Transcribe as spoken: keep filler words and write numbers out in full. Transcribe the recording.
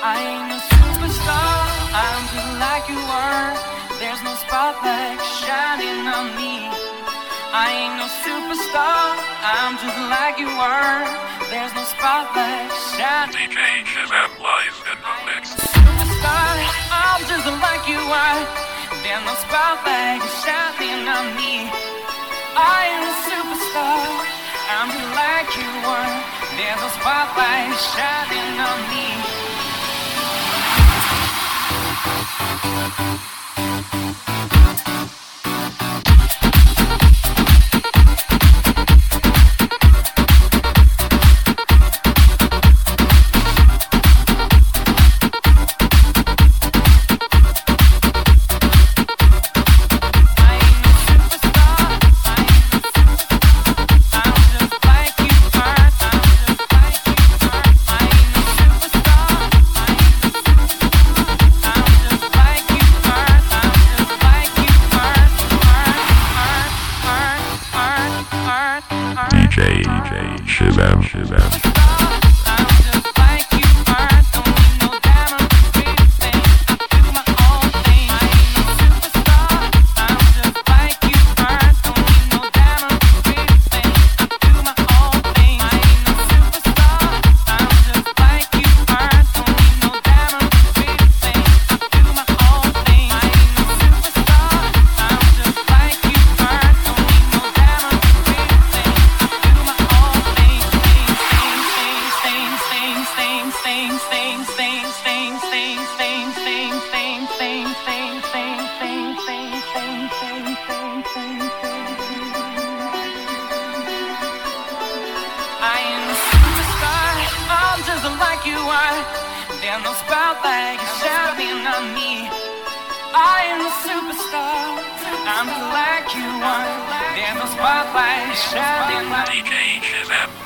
I ain't a superstar, I'm just like you are. There's no spotlight shining on me. I ain't no superstar, I'm just like you are. There's no spotlight shining. D J Shazam live in the mix. Superstar, I'm just like you are. There's no spotlight shining on me. I ain't a superstar, I'm just like you are. There's no spotlight shining on me. D J Shazam Shazam. There's no spotlight shining on me. I am a superstar, I'm just like you are. There's no spotlight shining on me. D J Shazam.